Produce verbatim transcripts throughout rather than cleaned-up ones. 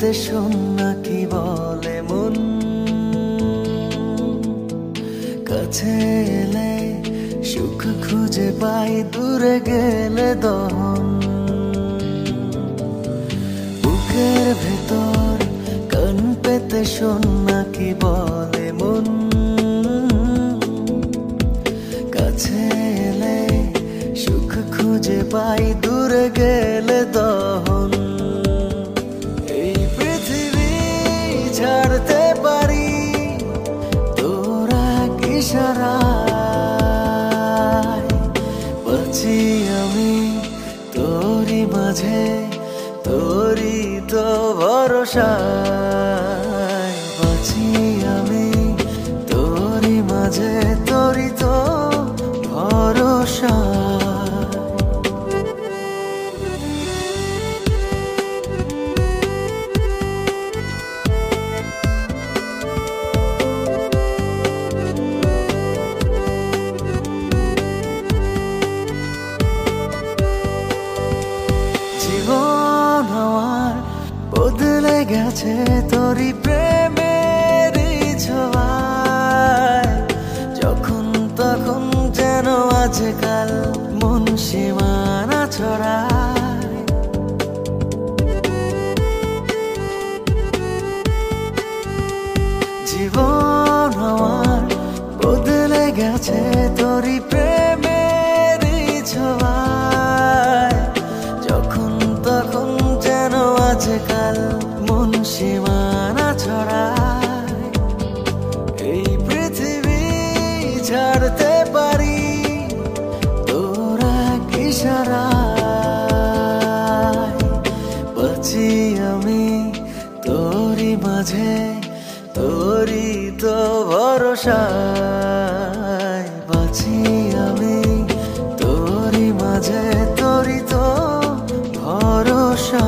পেতে শোন না কি বলে মন। কাছে এলে সুখ খুঁজে পাই, দূরে গেলে দহন। বুকের ভেতর কান পেতে শোন না কি বলে মন। কাছে এলে সুখ খুঁজে পাই, দূরে গেলে দহন। এই পৃথিবী ছাড়তে পারি তোরা ইশারায়, বাঁচি আমি তোরি মাঝে, তোরি তো ভরসায়। বাঁচি আমি তোরি মাঝে, তোরি তো ভরসা। জীবন আমার বদলে গেছে তোরি প্রেমের ছোঁয়ায়। যখন তখন যেন আজকাল মন সীমানা ছড়ায়। জীবন আমার বদলে গেছে তোরি প্রেমের ছোঁয়ায়। যখন তখন যেন আজকাল মন সীমানা ছড়ায়। এই পৃথিবী ছাড়তে পারি তোরা ইশারায়, বাঁচি আমি তোরি মাঝে, তোরি তো ভরসায়। বাঁচি আমি তোরি মাঝে, তোরি তো ভরসা।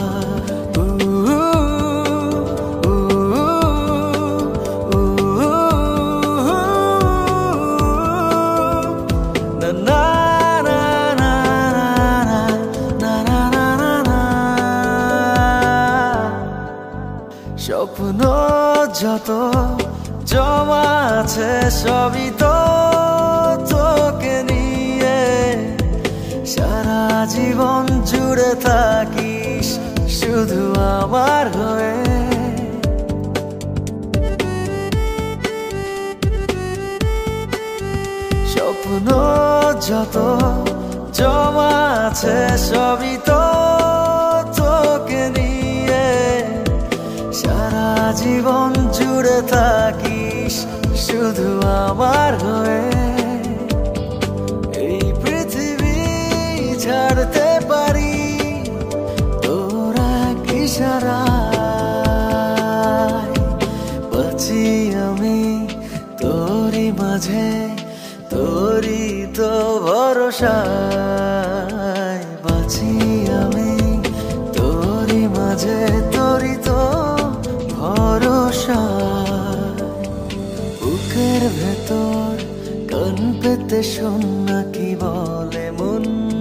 স্বপ্ন যত জমা আছে সবই তো তোকে নিয়ে, সারা জীবন জুড়ে থাকিস শুধু আমার হয়ে। স্বপ্ন যত জমা আছে সবই তো তোকে নিয়ে, সারা জীবন জুড়ে থাকিস শুধু আমার হয়ে। এই পৃথিবী ছাড়তে পারি তোরা ইশারায়, বাঁচি আমি তোরি মাঝে, তোরি তো ভরসায়। বাঁচি আমি তোরি মাঝে, তোরি তো ভরসা। বুকের ভেতর কান পেতে শোন না কি বলে মন।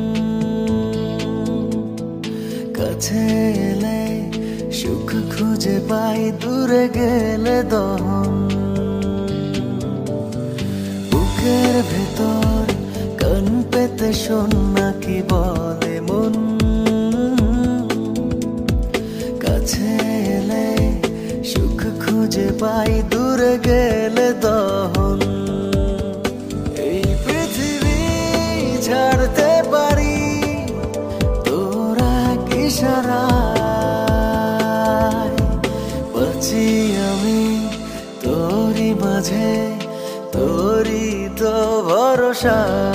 কাছে এলে সুখ খুঁজে পাই, দূরে গেলে দহন। বুকের ভেতর কান পেতে শোন না কি বলে মন। কাছে এলে সুখ খুঁজে পাই, দূরে গেলে দহন। এই পৃথিবী ছাড়তে পারি তোরা ইশারায়, বাঁচি আমি তোরি মাঝে, তোরি তো ভরসা।